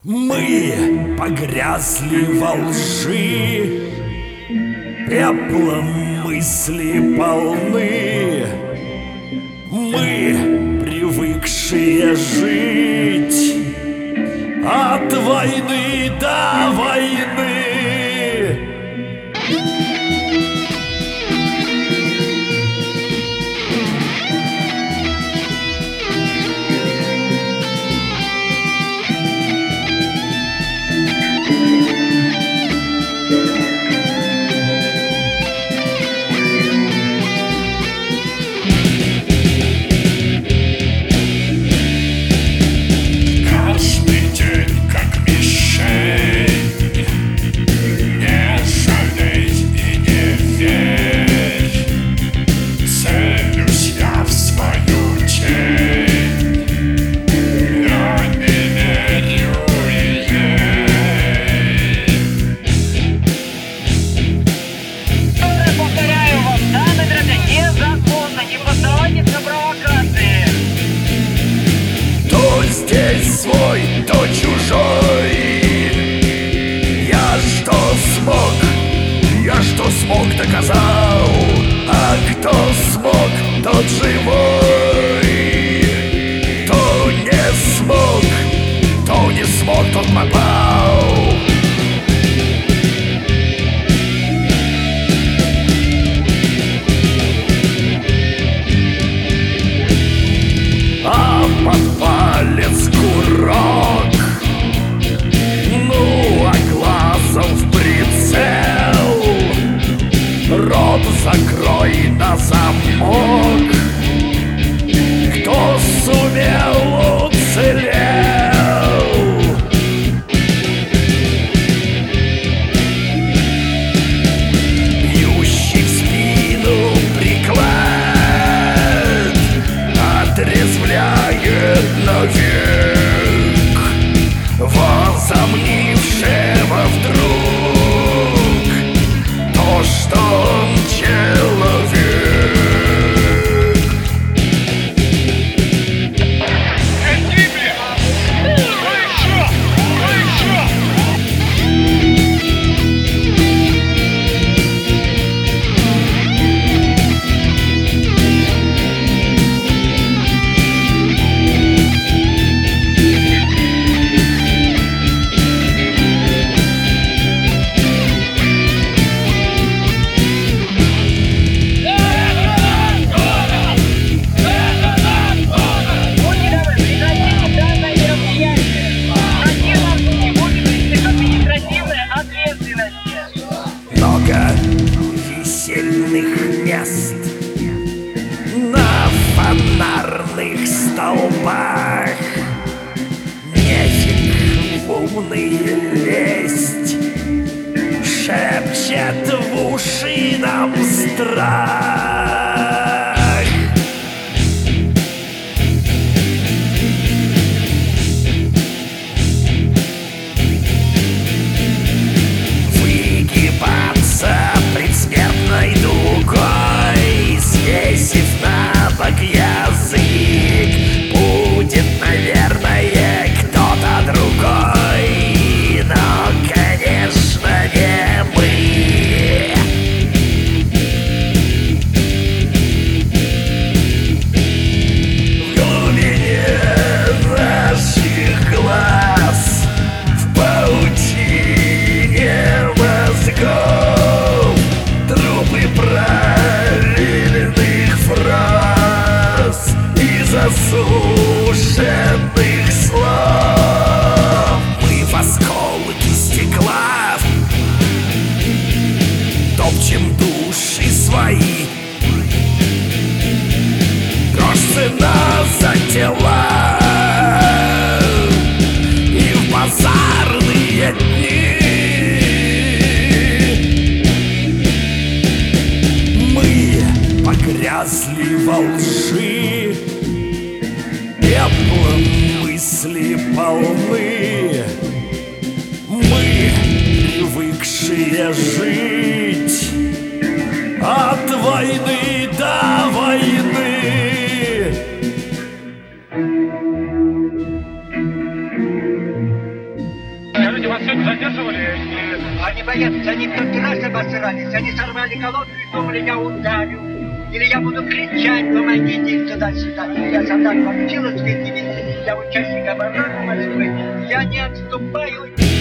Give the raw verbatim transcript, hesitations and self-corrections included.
Мы погрязли во лжи, пеплом мысли полны. Мы, привыкшие жить от войны до войны. Здесь свой, то чужой. Я что смог, я что смог, доказал. А кто смог, тот живой. Кто не смог, кто не смог, тот попал. А под палец курок, ну а глазом в прицел. Рот закрой на замок. Кто сумел, уцелел. Бьющий в спину приклад отрезвляет навек возомнившего вдруг то, что он человек. Весельных мест на фонарных столбах. Нефиг в умные лезть, шепчет в уши нам страх. Выгибаться предсмертной дугой, свесив на бок язык, будет, наверное, кто-то другой, но, конечно, не мы. В глубине наших глаз, в паутине мозгов, трупы правильных фраз и засушенных слов. Мы в осколки стекла топчем души свои. Грош цена за тела и в базарные дни. Погрязли во лжи, пеплом мысли полны. Мы, привыкшие жить от войны до войны. задерживали? И Они боятся, они в тот раз обосрались, они сорвали колодку и думали, я ударю. Или я буду кричать, помогите им туда-сюда. Я солдат получилась в эти я участник обороны Москвы, я не отступаю.